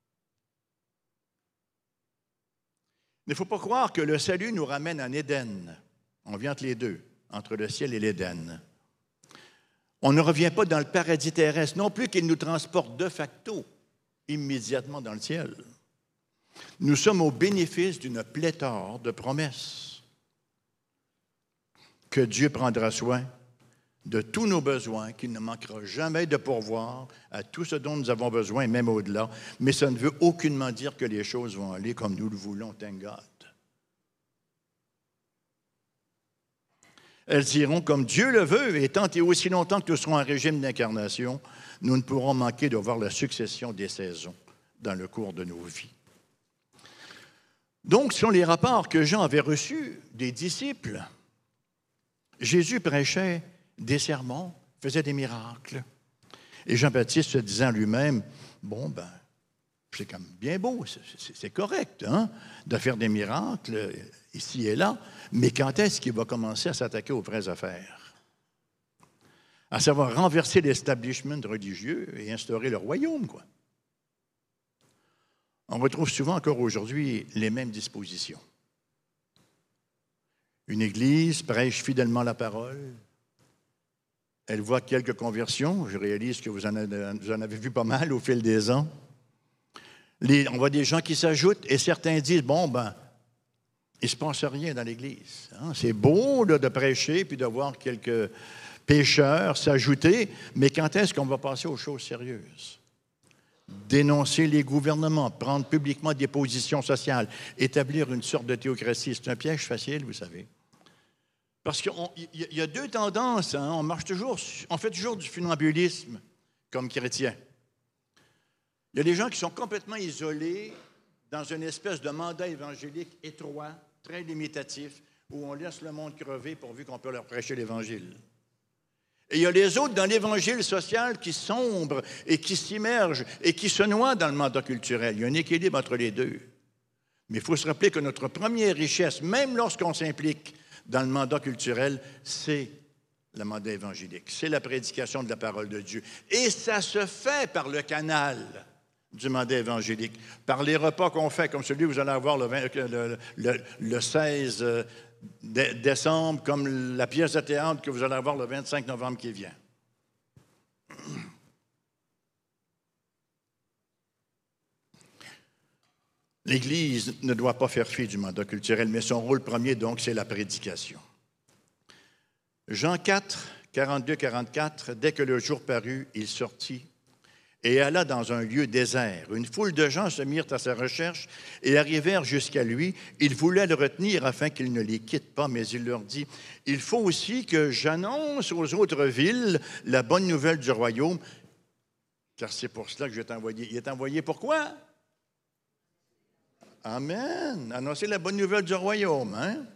Il ne faut pas croire que le salut nous ramène en Éden. On vient entre les deux, entre le ciel et l'Éden. On ne revient pas dans le paradis terrestre, non plus qu'il nous transporte de facto immédiatement dans le ciel. Nous sommes au bénéfice d'une pléthore de promesses que Dieu prendra soin de tous nos besoins, qu'il ne manquera jamais de pourvoir à tout ce dont nous avons besoin, même au-delà. Mais ça ne veut aucunement dire que les choses vont aller comme nous le voulons, thank God. Elles iront comme Dieu le veut, et tant et aussi longtemps que nous serons en régime d'incarnation, nous ne pourrons manquer de voir la succession des saisons dans le cours de nos vies. Donc, selon les rapports que Jean avait reçus des disciples, Jésus prêchait des sermons, faisait des miracles. Et Jean-Baptiste se disant lui-même, bon, ben, c'est quand même bien beau, c'est correct, de faire des miracles ici et là, mais quand est-ce qu'il va commencer à s'attaquer aux vraies affaires? À savoir renverser l'establishment religieux et instaurer le royaume, quoi. On retrouve souvent encore aujourd'hui les mêmes dispositions. Une Église prêche fidèlement la parole. Elle voit quelques conversions. Je réalise que vous en avez vu pas mal au fil des ans. On voit des gens qui s'ajoutent et certains disent, bon, ben, il ne se passe rien dans l'Église. C'est beau là, de prêcher puis de voir quelques pécheurs s'ajouter, mais quand est-ce qu'on va passer aux choses sérieuses? Dénoncer les gouvernements, prendre publiquement des positions sociales, établir une sorte de théocratie. C'est un piège facile, vous savez. Parce qu'il y a deux tendances. On fait toujours du funambulisme comme chrétien. Il y a des gens qui sont complètement isolés dans une espèce de mandat évangélique étroit, très limitatif, où on laisse le monde crever pourvu qu'on peut leur prêcher l'Évangile. Et il y a les autres dans l'Évangile social qui sombrent et qui s'immergent et qui se noient dans le mandat culturel. Il y a un équilibre entre les deux. Mais il faut se rappeler que notre première richesse, même lorsqu'on s'implique dans le mandat culturel, c'est le mandat évangélique. C'est la prédication de la parole de Dieu. Et ça se fait par le canal du mandat évangélique, par les repas qu'on fait, comme celui que vous allez avoir le 16 décembre, comme la pièce de théâtre que vous allez avoir le 25 novembre qui vient. L'Église ne doit pas faire fi du mandat culturel, mais son rôle premier, donc, c'est la prédication. Jean 4, 42-44, dès que le jour parut, il sortit et alla dans un lieu désert. Une foule de gens se mirent à sa recherche et arrivèrent jusqu'à lui. Ils voulaient le retenir afin qu'il ne les quitte pas, mais il leur dit, « Il faut aussi que j'annonce aux autres villes la bonne nouvelle du royaume, car c'est pour cela que je vais t'envoyer. » Il est envoyé pourquoi? Amen. Annoncer la bonne nouvelle du royaume, hein?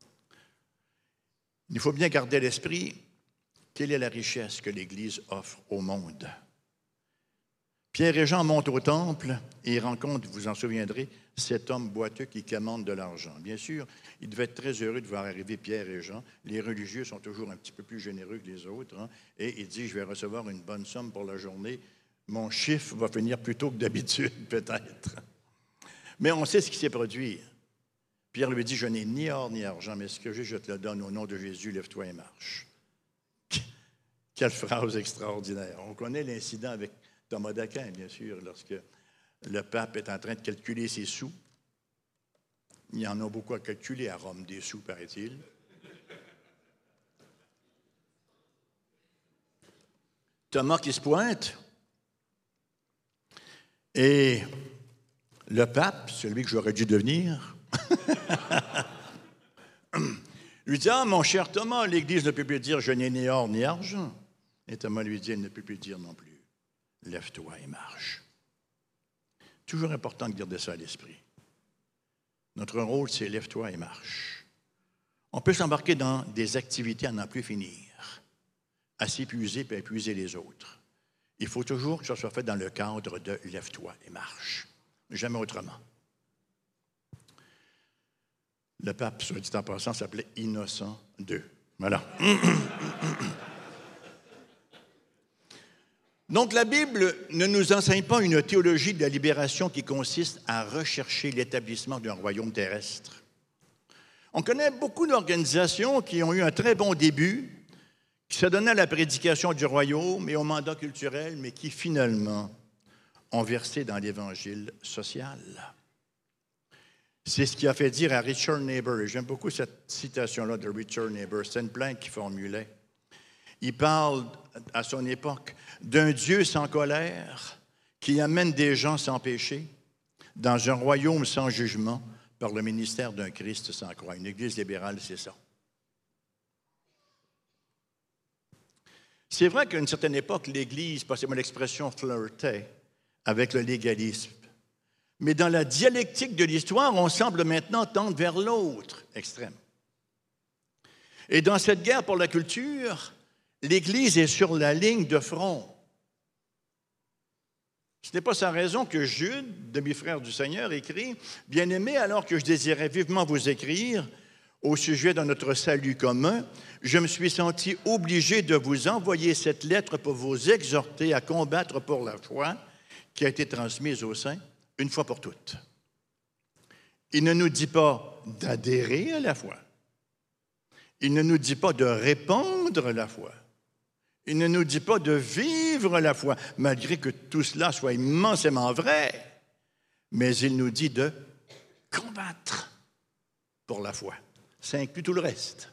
Il faut bien garder à l'esprit quelle est la richesse que l'Église offre au monde. Pierre et Jean montent au temple et ils rencontrent, vous vous en souviendrez, cet homme boiteux qui commande de l'argent. Bien sûr, il devait être très heureux de voir arriver Pierre et Jean. Les religieux sont toujours un petit peu plus généreux que les autres. Hein? Et il dit, je vais recevoir une bonne somme pour la journée. Mon chiffre va finir plus tôt que d'habitude, peut-être. Mais on sait ce qui s'est produit. Pierre lui dit, je n'ai ni or ni argent, mais ce que j'ai, je te le donne au nom de Jésus, lève-toi et marche. Quelle phrase extraordinaire. On connaît l'incident avec Thomas d'Aquin, bien sûr, lorsque le pape est en train de calculer ses sous. Il y en a beaucoup à calculer à Rome, des sous, paraît-il. Thomas qui se pointe, et le pape, celui que j'aurais dû devenir, lui dit, « Ah, mon cher Thomas, l'Église ne peut plus dire « Je n'ai ni or ni argent ». Et Thomas lui dit, « Elle ne peut plus dire non plus « Lève-toi et marche ». Toujours important de garder ça à l'esprit. Notre rôle, c'est « Lève-toi et marche ». On peut s'embarquer dans des activités à n'en plus finir, à s'épuiser et à épuiser les autres. Il faut toujours que ça soit fait dans le cadre de « Lève-toi et marche ». Jamais autrement. Le pape, soit dit en passant, s'appelait Innocent II. Voilà. Donc, la Bible ne nous enseigne pas une théologie de la libération qui consiste à rechercher l'établissement d'un royaume terrestre. On connaît beaucoup d'organisations qui ont eu un très bon début, qui se donnaient à la prédication du royaume et au mandat culturel, mais qui finalement ont versé dans l'évangile social. C'est ce qui a fait dire à Richard Niebuhr, et j'aime beaucoup cette citation-là de Richard Niebuhr, c'est une plainte qu'il formulait. Il parle, à son époque, d'un Dieu sans colère qui amène des gens sans péché dans un royaume sans jugement par le ministère d'un Christ sans croix. Une Église libérale, c'est ça. C'est vrai qu'à une certaine époque, l'Église, passez-moi l'expression, flirtait avec le légalisme. Mais dans la dialectique de l'histoire, on semble maintenant tendre vers l'autre extrême. Et dans cette guerre pour la culture, l'Église est sur la ligne de front. Ce n'est pas sans raison que Jude, demi-frère du Seigneur, écrit « Bien-aimés, alors que je désirais vivement vous écrire au sujet de notre salut commun, je me suis senti obligé de vous envoyer cette lettre pour vous exhorter à combattre pour la foi qui a été transmise aux saints une fois pour toutes. » Il ne nous dit pas d'adhérer à la foi. Il ne nous dit pas de répandre la foi. Il ne nous dit pas de vivre la foi, malgré que tout cela soit immensément vrai, mais il nous dit de combattre pour la foi. Ça inclut tout le reste.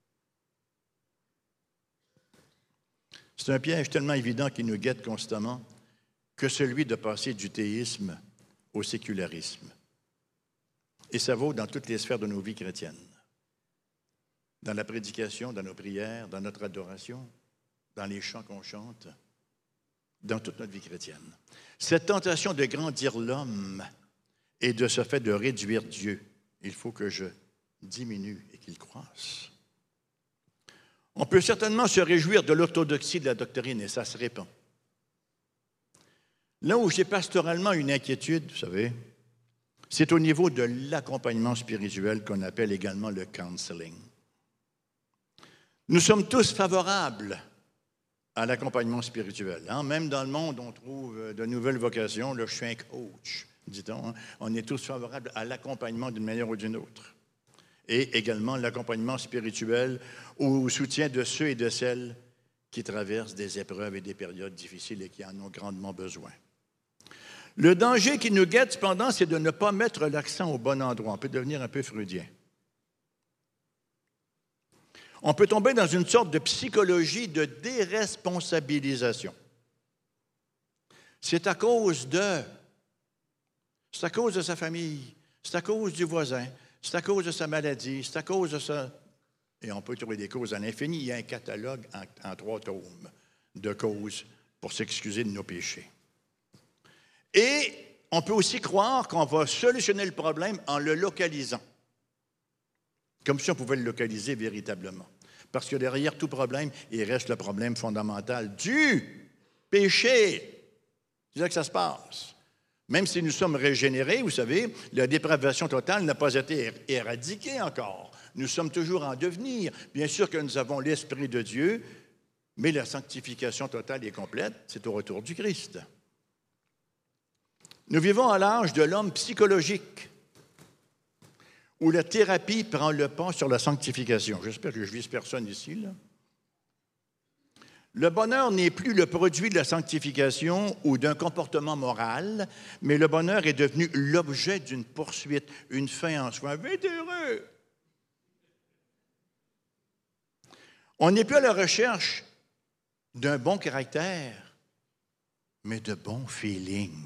C'est un piège tellement évident qui nous guette constamment que celui de passer du théisme au sécularisme. Et ça vaut dans toutes les sphères de nos vies chrétiennes. Dans la prédication, dans nos prières, dans notre adoration, dans les chants qu'on chante, dans toute notre vie chrétienne. Cette tentation de grandir l'homme et de ce fait de réduire Dieu. Il faut que je diminue et qu'il croisse. On peut certainement se réjouir de l'orthodoxie de la doctrine et ça se répand. Là où j'ai pastoralement une inquiétude, vous savez, c'est au niveau de l'accompagnement spirituel qu'on appelle également le counseling. Nous sommes tous favorables à l'accompagnement spirituel. Hein? Même dans le monde, on trouve de nouvelles vocations. Là, je suis un coach, dit-on. Hein? On est tous favorables à l'accompagnement d'une manière ou d'une autre. Et également l'accompagnement spirituel au soutien de ceux et de celles qui traversent des épreuves et des périodes difficiles et qui en ont grandement besoin. Le danger qui nous guette, cependant, c'est de ne pas mettre l'accent au bon endroit. On peut devenir un peu freudien. On peut tomber dans une sorte de psychologie de déresponsabilisation. C'est à cause de sa famille, c'est à cause du voisin, c'est à cause de sa maladie, c'est à cause de ça. Et on peut trouver des causes à l'infini. Il y a un catalogue en 3 tomes de causes pour s'excuser de nos péchés. Et on peut aussi croire qu'on va solutionner le problème en le localisant. Comme si on pouvait le localiser véritablement. Parce que derrière tout problème, il reste le problème fondamental du péché. C'est là que ça se passe. Même si nous sommes régénérés, vous savez, la dépravation totale n'a pas été éradiquée encore. Nous sommes toujours en devenir. Bien sûr que nous avons l'Esprit de Dieu, mais la sanctification totale et complète, c'est au retour du Christ. Nous vivons à l'âge de l'homme psychologique, où la thérapie prend le pas sur la sanctification. J'espère que je ne vise personne ici, là. Le bonheur n'est plus le produit de la sanctification ou d'un comportement moral, mais le bonheur est devenu l'objet d'une poursuite, une fin en soi. Être heureux. On n'est plus à la recherche d'un bon caractère, mais de bons feelings.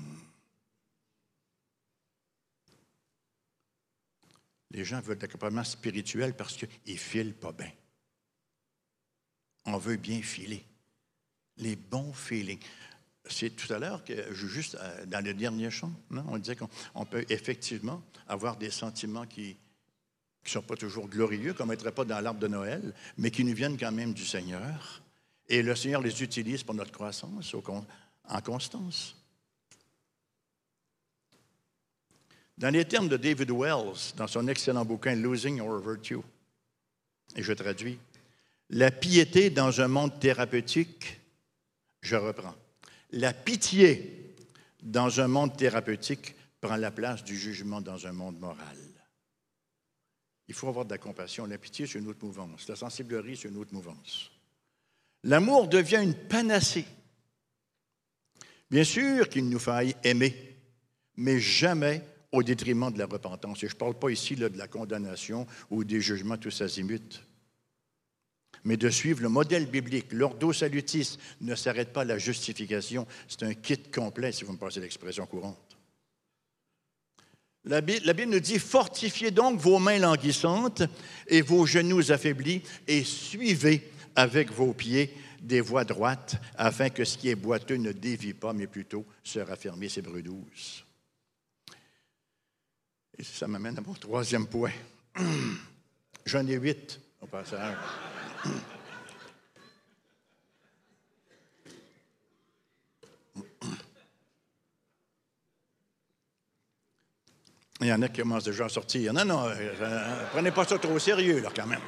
Les gens veulent de l'accompagnement spirituel parce qu'ils ne filent pas bien. On veut bien filer. Les bons feelings. C'est tout à l'heure que, juste dans le dernier chant, non? On disait qu'on peut effectivement avoir des sentiments qui ne sont pas toujours glorieux, qu'on ne mettrait pas dans l'arbre de Noël, mais qui nous viennent quand même du Seigneur. Et le Seigneur les utilise pour notre croissance en constance. Dans les termes de David Wells, dans son excellent bouquin « Losing Our Virtue », et je traduis, « La piété dans un monde thérapeutique », je reprends, « La pitié dans un monde thérapeutique prend la place du jugement dans un monde moral. » Il faut avoir de la compassion. La pitié, c'est une autre mouvance. La sensiblerie, c'est une autre mouvance. L'amour devient une panacée. Bien sûr qu'il nous faille aimer, mais jamais au détriment de la repentance. Et je ne parle pas ici là, de la condamnation ou des jugements tous azimuts, mais de suivre le modèle biblique. L'ordo salutis ne s'arrête pas à la justification. C'est un kit complet, si vous me passez l'expression courante. La Bible nous dit « Fortifiez donc vos mains languissantes et vos genoux affaiblis et suivez avec vos pieds des voies droites afin que ce qui est boiteux ne dévie pas, mais plutôt se raffermir ses bredouilles. » Et ça m'amène à mon 3e point. J'en ai 8 au passage. Il y en a qui commencent déjà à sortir. Non, prenez pas ça trop au sérieux, là, quand même.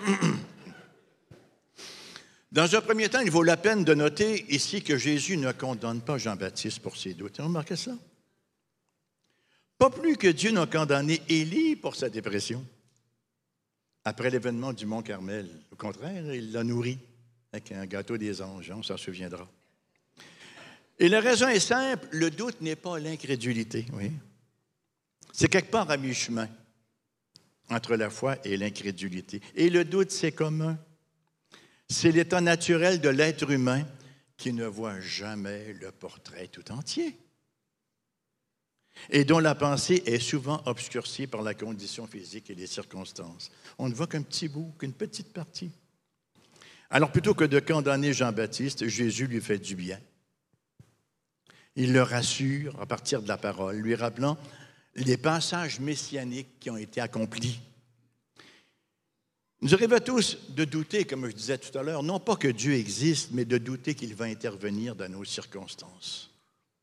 Dans un premier temps, il vaut la peine de noter ici que Jésus ne condamne pas Jean-Baptiste pour ses doutes. Vous remarquez ça? Pas plus que Dieu n'a condamné Élie pour sa dépression. Après l'événement du Mont Carmel. Au contraire, il l'a nourri avec un gâteau des anges, on s'en souviendra. Et la raison est simple, le doute n'est pas l'incrédulité. Oui. C'est quelque part à mi-chemin entre la foi et l'incrédulité. Et le doute, c'est commun. C'est l'état naturel de l'être humain qui ne voit jamais le portrait tout entier et dont la pensée est souvent obscurcie par la condition physique et les circonstances. On ne voit qu'un petit bout, qu'une petite partie. Alors, plutôt que de condamner Jean-Baptiste, Jésus lui fait du bien. Il le rassure à partir de la parole, lui rappelant les passages messianiques qui ont été accomplis. Il nous arrive à tous de douter, comme je disais tout à l'heure, non pas que Dieu existe, mais de douter qu'il va intervenir dans nos circonstances.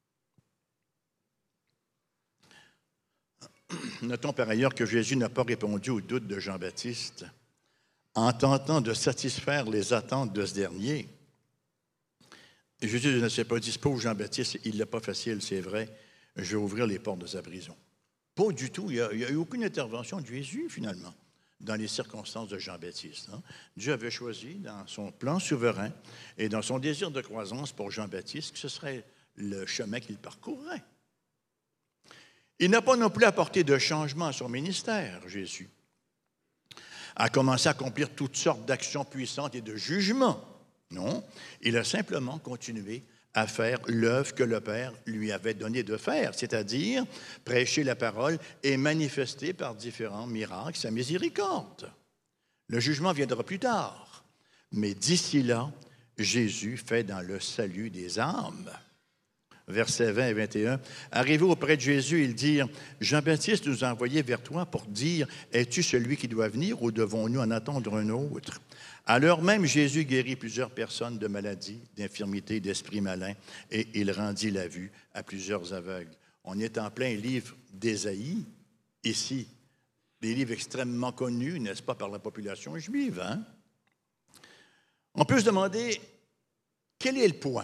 Notons par ailleurs que Jésus n'a pas répondu aux doutes de Jean-Baptiste en tentant de satisfaire les attentes de ce dernier. Et Jésus ne s'est pas dit, pauvre Jean-Baptiste, il ne l'a pas facile, c'est vrai, je vais ouvrir les portes de sa prison. Pas du tout, il n'y a eu aucune intervention de Jésus, finalement, dans les circonstances de Jean-Baptiste. Dieu avait choisi, dans son plan souverain et dans son désir de croissance pour Jean-Baptiste, que ce serait le chemin qu'il parcourrait. Il n'a pas non plus apporté de changement à son ministère, Jésus. A commencé à accomplir toutes sortes d'actions puissantes et de jugements. Non, il a simplement continué à faire l'œuvre que le Père lui avait donné de faire, c'est-à-dire prêcher la parole et manifester par différents miracles sa miséricorde. Le jugement viendra plus tard, mais d'ici là, Jésus fait dans le salut des âmes. Versets 20 et 21. Arrivé auprès de Jésus, ils dirent, « Jean-Baptiste nous a envoyés vers toi pour dire, « Es-tu celui qui doit venir ou devons-nous en attendre un autre? » À l'heure même, Jésus guérit plusieurs personnes de maladies, d'infirmités, d'esprits malins, et il rendit la vue à plusieurs aveugles. On est en plein livre d'Ésaïe, ici, des livres extrêmement connus, n'est-ce pas, par la population juive. Hein? On peut se demander, quel est le point?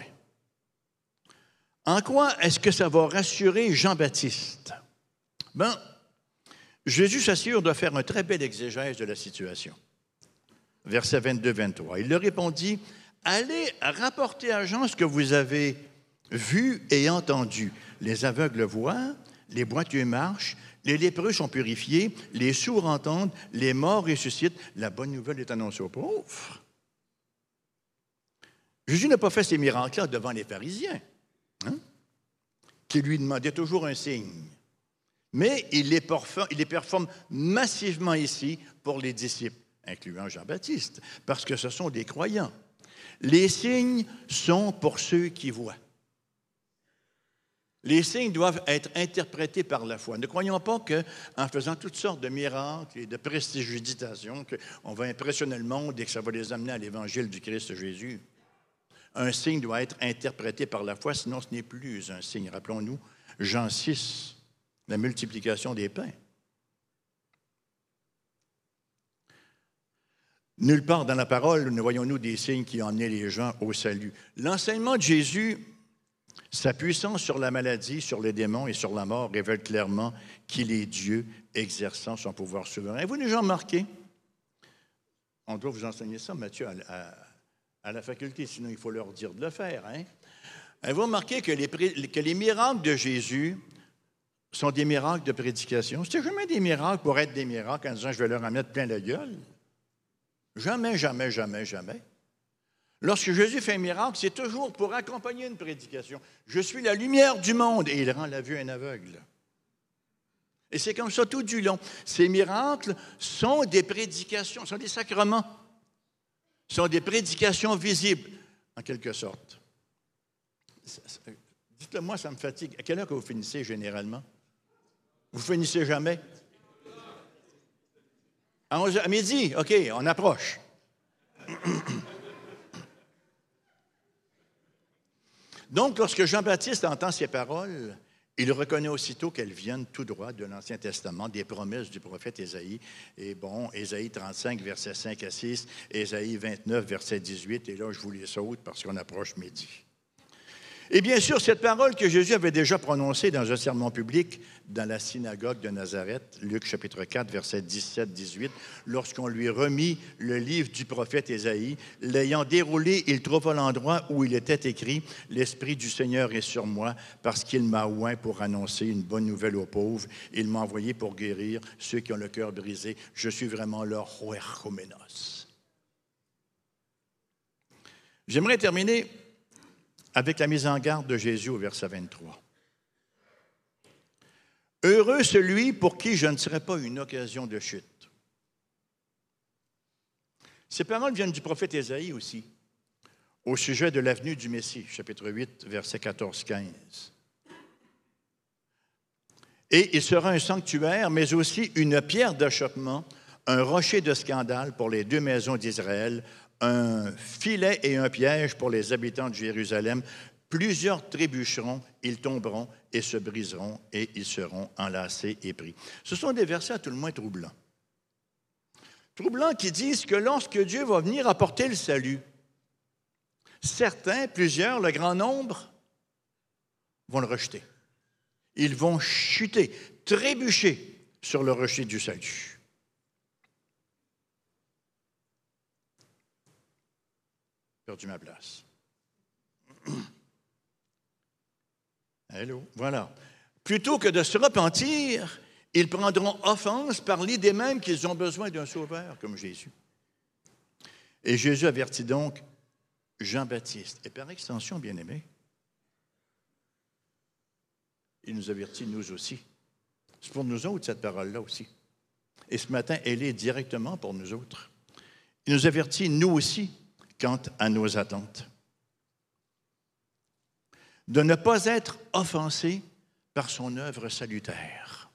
En quoi est-ce que ça va rassurer Jean-Baptiste? Bien, Jésus s'assure de faire un très bel exégèse de la situation. Versets 22-23. Il leur répondit, « Allez rapporter à Jean ce que vous avez vu et entendu. Les aveugles voient, les boiteux marchent, les lépreux sont purifiés, les sourds entendent, les morts ressuscitent. La bonne nouvelle est annoncée aux pauvres. » Jésus n'a pas fait ces miracles-là devant les pharisiens, qui lui demandaient toujours un signe. Mais il les performe massivement ici pour les disciples, incluant Jean-Baptiste, parce que ce sont des croyants. Les signes sont pour ceux qui voient. Les signes doivent être interprétés par la foi. Ne croyons pas qu'en faisant toutes sortes de miracles et de prestidigitation, qu'on va impressionner le monde et que ça va les amener à l'évangile du Christ Jésus. Un signe doit être interprété par la foi, sinon ce n'est plus un signe. Rappelons-nous, Jean 6, la multiplication des pains. Nulle part dans la parole ne voyons-nous des signes qui emmenaient les gens au salut. L'enseignement de Jésus, sa puissance sur la maladie, sur les démons et sur la mort révèle clairement qu'il est Dieu exerçant son pouvoir souverain. Avez-vous déjà remarqué? On doit vous enseigner ça, Matthieu, à la faculté, sinon il faut leur dire de le faire. Hein? Avez-vous remarqué que les miracles de Jésus sont des miracles de prédication? C'était jamais des miracles pour être des miracles en disant « je vais leur en mettre plein la gueule ». Jamais, jamais, jamais, jamais. Lorsque Jésus fait un miracle, c'est toujours pour accompagner une prédication. Je suis la lumière du monde et il rend la vue à un aveugle. Et c'est comme ça tout du long. Ces miracles sont des prédications, sont des sacrements, sont des prédications visibles, en quelque sorte. Dites-le moi, ça me fatigue. À quelle heure que vous finissez généralement? Vous finissez jamais? À midi, OK, on approche. Donc, lorsque Jean-Baptiste entend ces paroles, il reconnaît aussitôt qu'elles viennent tout droit de l'Ancien Testament, des promesses du prophète Ésaïe. Et bon, Ésaïe 35, versets 5 à 6, Ésaïe 29, verset 18, et là, je vous les saute parce qu'on approche midi. Et bien sûr, cette parole que Jésus avait déjà prononcée dans un sermon public dans la synagogue de Nazareth, Luc chapitre 4, verset 17-18, lorsqu'on lui remit le livre du prophète Ésaïe, l'ayant déroulé, il trouva l'endroit où il était écrit « L'Esprit du Seigneur est sur moi, parce qu'il m'a oint pour annoncer une bonne nouvelle aux pauvres. Il m'a envoyé pour guérir ceux qui ont le cœur brisé. Je suis vraiment leur huerchomenos. » J'aimerais terminer avec la mise en garde de Jésus au verset 23. « Heureux celui pour qui je ne serai pas une occasion de chute. » Ces paroles viennent du prophète Ésaïe aussi, au sujet de la venue du Messie, chapitre 8, verset 14-15. Et il sera un sanctuaire, mais aussi une pierre d'achoppement, un rocher de scandale pour les deux maisons d'Israël, un filet et un piège pour les habitants de Jérusalem. Plusieurs trébucheront, ils tomberont et se briseront, et ils seront enlacés et pris. Ce sont des versets à tout le moins troublants. Troublants qui disent que lorsque Dieu va venir apporter le salut, certains, plusieurs, le grand nombre, vont le rejeter. Ils vont chuter, trébucher sur le rocher du salut. J'ai perdu ma place. Allô? Voilà. Plutôt que de se repentir, ils prendront offense par l'idée même qu'ils ont besoin d'un sauveur comme Jésus. Et Jésus avertit donc Jean-Baptiste, et par extension, bien-aimé, il nous avertit nous aussi. C'est pour nous autres, cette parole-là aussi. Et ce matin, elle est directement pour nous autres. Il nous avertit nous aussi quant à nos attentes. De ne pas être offensés par son œuvre salutaire.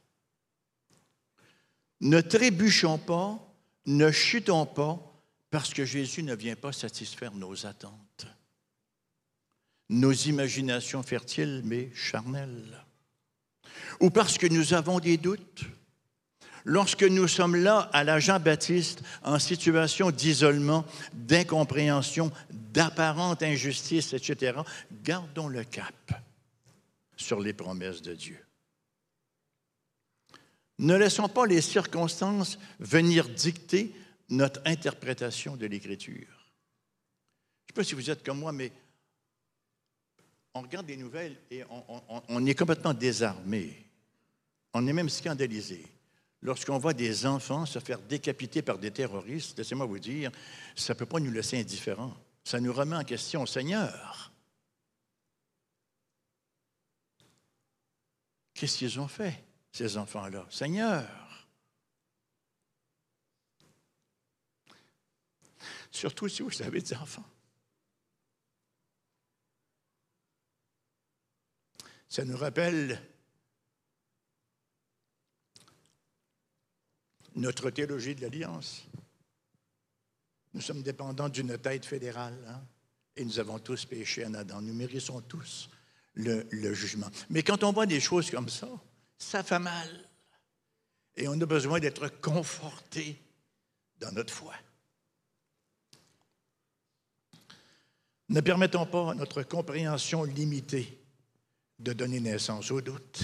Ne trébuchons pas, ne chutons pas, parce que Jésus ne vient pas satisfaire nos attentes, nos imaginations fertiles mais charnelles, ou parce que nous avons des doutes. Lorsque nous sommes là à la Jean-Baptiste, en situation d'isolement, d'incompréhension, d'apparente injustice, etc., gardons le cap sur les promesses de Dieu. Ne laissons pas les circonstances venir dicter notre interprétation de l'Écriture. Je ne sais pas si vous êtes comme moi, mais on regarde des nouvelles et on est complètement désarmé. On est même scandalisé. Lorsqu'on voit des enfants se faire décapiter par des terroristes, laissez-moi vous dire, ça ne peut pas nous laisser indifférents. Ça nous remet en question, Seigneur. Qu'est-ce qu'ils ont fait, ces enfants-là? Seigneur. Surtout si vous avez des enfants. Ça nous rappelle notre théologie de l'Alliance. Nous sommes dépendants d'une tête fédérale, hein? Et nous avons tous péché en Adam. Nous méritons tous le jugement. Mais quand on voit des choses comme ça fait mal. Et on a besoin d'être confortés dans notre foi. Ne permettons pas à notre compréhension limitée de donner naissance au doute.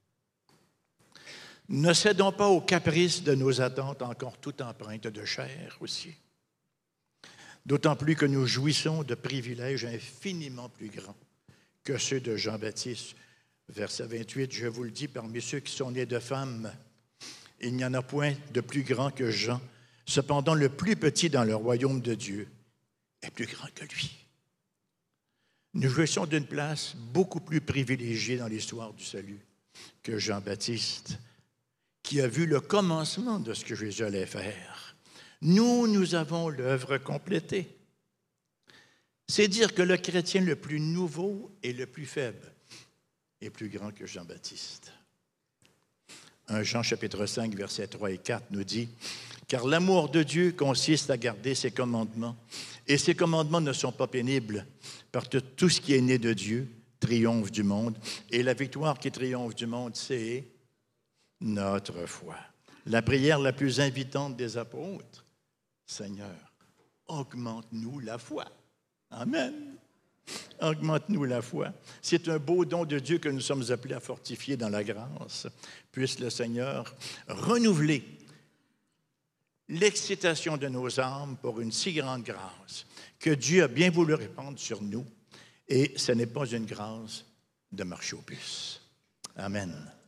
Ne cédons pas aux caprices de nos attentes, encore toutes empreintes de chair aussi. D'autant plus que nous jouissons de privilèges infiniment plus grands que ceux de Jean-Baptiste. Verset 28, je vous le dis, parmi ceux qui sont nés de femmes, il n'y en a point de plus grand que Jean. Cependant, le plus petit dans le royaume de Dieu est plus grand que lui. Nous jouissons d'une place beaucoup plus privilégiée dans l'histoire du salut que Jean-Baptiste, qui a vu le commencement de ce que Jésus allait faire. Nous avons l'œuvre complétée. C'est dire que le chrétien le plus nouveau et le plus faible est plus grand que Jean-Baptiste. 1 Jean chapitre 5, versets 3 et 4 nous dit « Car l'amour de Dieu consiste à garder ses commandements, et ses commandements ne sont pas pénibles, parce que tout ce qui est né de Dieu triomphe du monde, et la victoire qui triomphe du monde, c'est notre foi. » La prière la plus invitante des apôtres, « Seigneur, augmente-nous la foi. » Amen. Augmente-nous la foi. C'est un beau don de Dieu que nous sommes appelés à fortifier dans la grâce. Puisse le Seigneur renouveler l'excitation de nos âmes pour une si grande grâce que Dieu a bien voulu répandre sur nous. Et ce n'est pas une grâce de marcher aux puces. Amen.